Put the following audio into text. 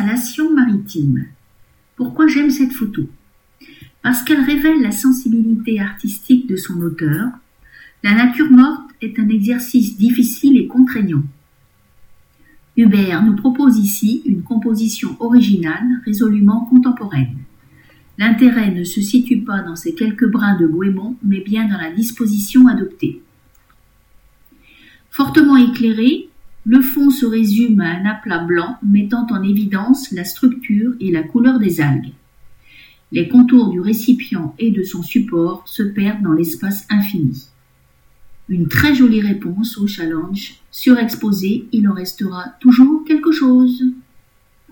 Exhalation maritime. Pourquoi j'aime cette photo? Parce qu'elle révèle la sensibilité artistique de son auteur. La nature morte est un exercice difficile et contraignant. Hubert nous propose ici une composition originale, résolument contemporaine. L'intérêt ne se situe pas dans ces quelques brins de goémon, mais bien dans la disposition adoptée. Fortement éclairé, le fond se résume à un aplat blanc mettant en évidence la structure et la couleur des algues. Les contours du récipient et de son support se perdent dans l'espace infini. Une très jolie réponse au challenge. Surexposé, il en restera toujours quelque chose.